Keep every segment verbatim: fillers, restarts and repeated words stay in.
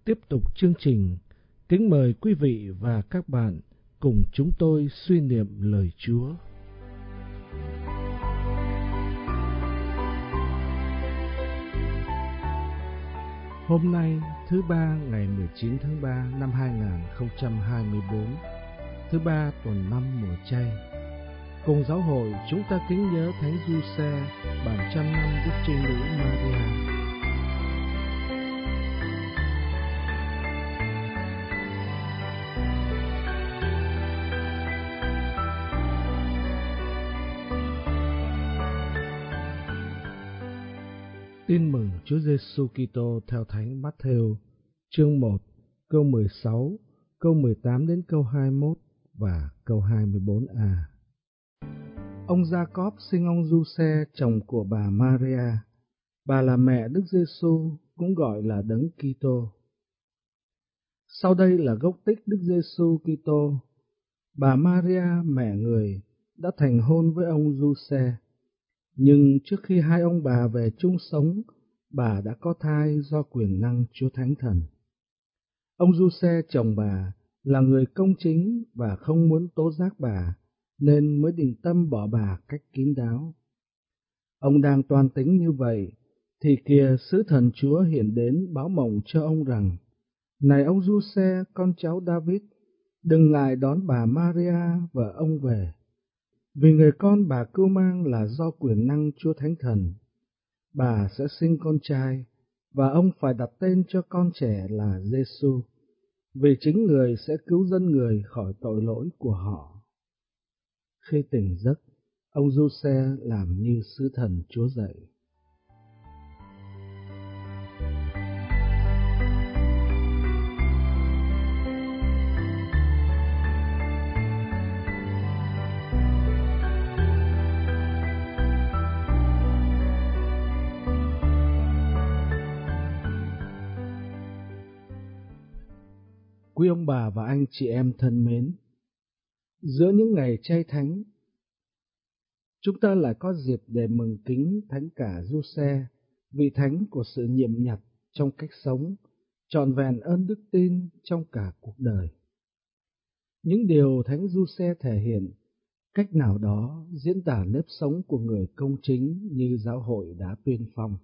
Tiếp tục chương trình, kính mời quý vị và các bạn cùng chúng tôi suy niệm lời Chúa. Hôm nay, thứ ba ngày mười chín tháng ba năm hai nghìn không trăm hai mươi bốn, thứ ba tuần năm mùa chay. Cùng giáo hội chúng ta kính nhớ Thánh Giuse, bản trăm năm Đức Trinh Nữ Maria. Tin mừng Chúa Giêsu Kitô theo Thánh Matthew, chương một, câu mười sáu, câu mười tám đến câu hai mươi mốt và câu hai mươi bốn a. Ông Gia-cốp sinh ông Giuse, chồng của bà Maria. Bà là mẹ Đức Giêsu, cũng gọi là Đấng Kitô. Sau đây là gốc tích Đức Giêsu Kitô. Bà Maria, mẹ người, đã thành hôn với ông Giuse. Nhưng trước khi hai ông bà về chung sống, bà đã có thai do quyền năng Chúa Thánh Thần. Ông Giuse, chồng bà, là người công chính và không muốn tố giác bà, nên mới định tâm bỏ bà cách kín đáo. Ông đang toan tính như vậy, thì kìa sứ thần Chúa hiện đến báo mộng cho ông rằng: Này ông Giuse, con cháu David, đừng ngại đón bà Maria vợ ông về, vì người con bà cưu mang là do quyền năng Chúa Thánh Thần. Bà sẽ sinh con trai, và ông phải đặt tên cho con trẻ là Giêsu, vì chính người sẽ cứu dân người khỏi tội lỗi của họ. Khi tỉnh giấc, ông Giuse làm như sứ thần Chúa dạy. Quý ông bà và anh chị em thân mến, giữa những ngày chay thánh, chúng ta lại có dịp để mừng kính Thánh cả Giuse, vị thánh của sự nhiệm nhặt trong cách sống, trọn vẹn ơn đức tin trong cả cuộc đời. Những điều Thánh Giuse thể hiện, cách nào đó diễn tả nếp sống của người công chính như giáo hội đã tuyên phong.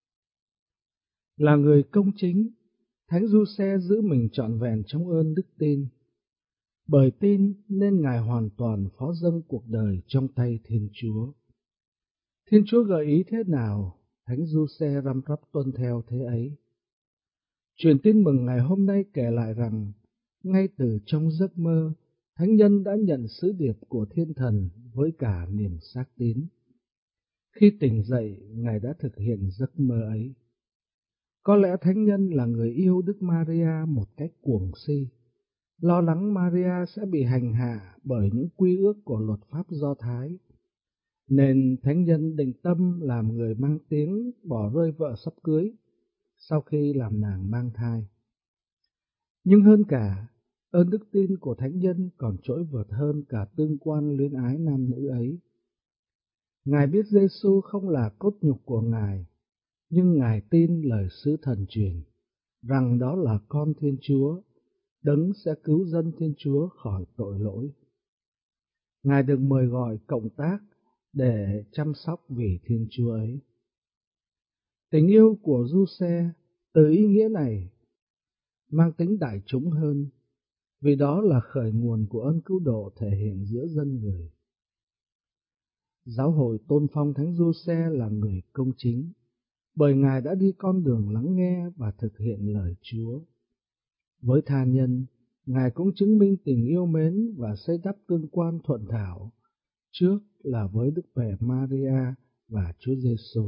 Là người công chính, Thánh Giuse giữ mình trọn vẹn trong ơn đức tin. Bởi tin nên Ngài hoàn toàn phó dâng cuộc đời trong tay Thiên Chúa. Thiên Chúa gợi ý thế nào, Thánh Giuse răm rắp tuân theo thế ấy. Truyền tin mừng ngày hôm nay kể lại rằng, ngay từ trong giấc mơ, Thánh nhân đã nhận sứ điệp của Thiên Thần với cả niềm xác tín. Khi tỉnh dậy, Ngài đã thực hiện giấc mơ ấy. Có lẽ Thánh nhân là người yêu Đức Maria một cách cuồng si, lo lắng Maria sẽ bị hành hạ bởi những quy ước của luật pháp Do Thái, nên Thánh nhân định tâm làm người mang tiếng bỏ rơi vợ sắp cưới sau khi làm nàng mang thai. Nhưng hơn cả, ơn đức tin của Thánh nhân còn trỗi vượt hơn cả tương quan luyến ái nam nữ ấy. Ngài biết Giêsu không là cốt nhục của Ngài, nhưng Ngài tin lời sứ thần truyền, rằng đó là con Thiên Chúa, Đấng sẽ cứu dân Thiên Chúa khỏi tội lỗi. Ngài được mời gọi cộng tác để chăm sóc vì Thiên Chúa ấy. Tình yêu của Giuse từ ý nghĩa này mang tính đại chúng hơn, vì đó là khởi nguồn của ơn cứu độ thể hiện giữa dân người. Giáo hội tôn phong Thánh Giuse là người công chính, bởi Ngài đã đi con đường lắng nghe và thực hiện lời Chúa. Với tha nhân, Ngài cũng chứng minh tình yêu mến và xây đắp tương quan thuận thảo, trước là với Đức Mẹ Maria và Chúa Giêsu.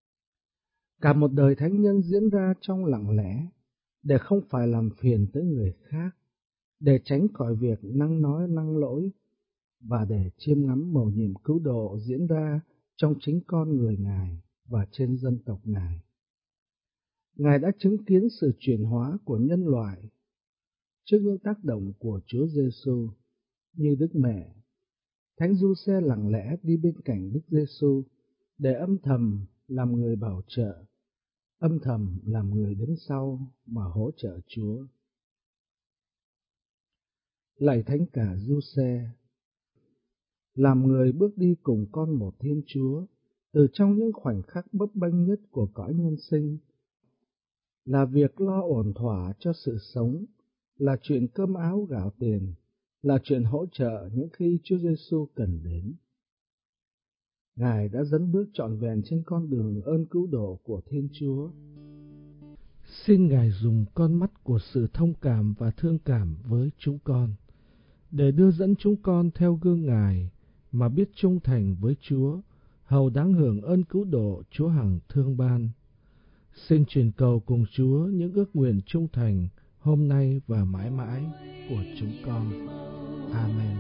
Cả một đời thánh nhân diễn ra trong lặng lẽ, để không phải làm phiền tới người khác, để tránh khỏi việc năng nói năng lỗi, và để chiêm ngắm mầu nhiệm cứu độ diễn ra trong chính con người Ngài và trên dân tộc Ngài. Ngài đã chứng kiến sự chuyển hóa của nhân loại trước những tác động của Chúa Giêsu. Như Đức Mẹ, Thánh Giuse lặng lẽ đi bên cạnh Đức Giêsu để âm thầm làm người bảo trợ, âm thầm làm người đứng sau mà hỗ trợ Chúa. Lạy Thánh Cả Giuse, làm người bước đi cùng con một Thiên Chúa, từ trong những khoảnh khắc bấp bênh nhất của cõi nhân sinh, là việc lo ổn thỏa cho sự sống, là chuyện cơm áo gạo tiền, là chuyện hỗ trợ những khi Chúa Giêsu cần đến. Ngài đã dẫn bước trọn vẹn trên con đường ơn cứu độ của Thiên Chúa. Xin Ngài dùng con mắt của sự thông cảm và thương cảm với chúng con, để đưa dẫn chúng con theo gương Ngài mà biết trung thành với Chúa, hầu đáng hưởng ơn cứu độ Chúa hằng thương ban. Xin truyền cầu cùng Chúa những ước nguyện trung thành hôm nay và mãi mãi của chúng con. Amen.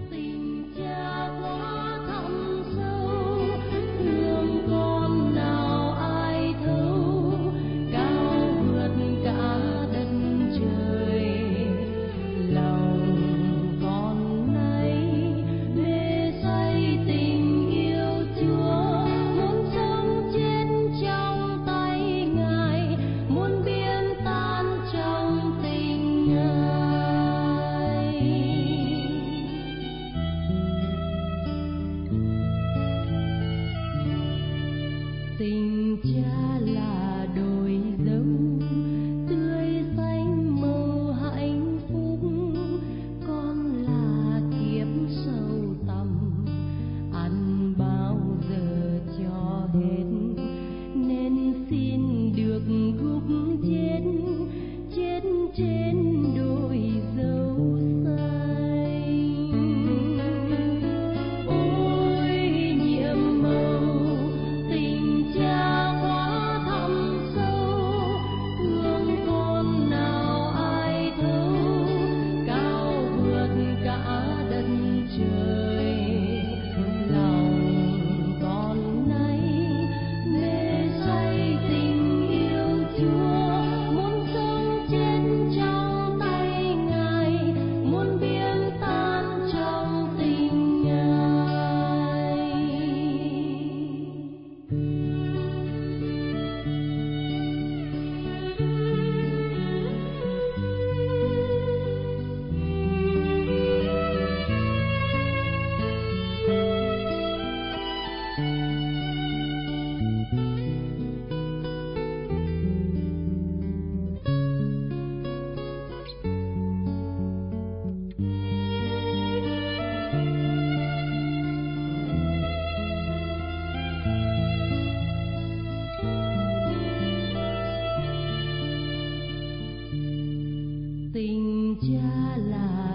Tình cha là đồi dấu tươi xanh màu hạnh phúc, con là kiếp sâu tầm ăn bao giờ cho hết, nên xin được gục chết chết trên đồi dấu xanh. Ôi nhiệm màu tình cha quá thẳm sâu, thương con nào ai thấu, cao vượt cả đất trời. Lòng con nay mê say tình yêu Chúa, muốn sống chết trong tay Ngài, muốn biến tan trong tình Ngài. Tình cha là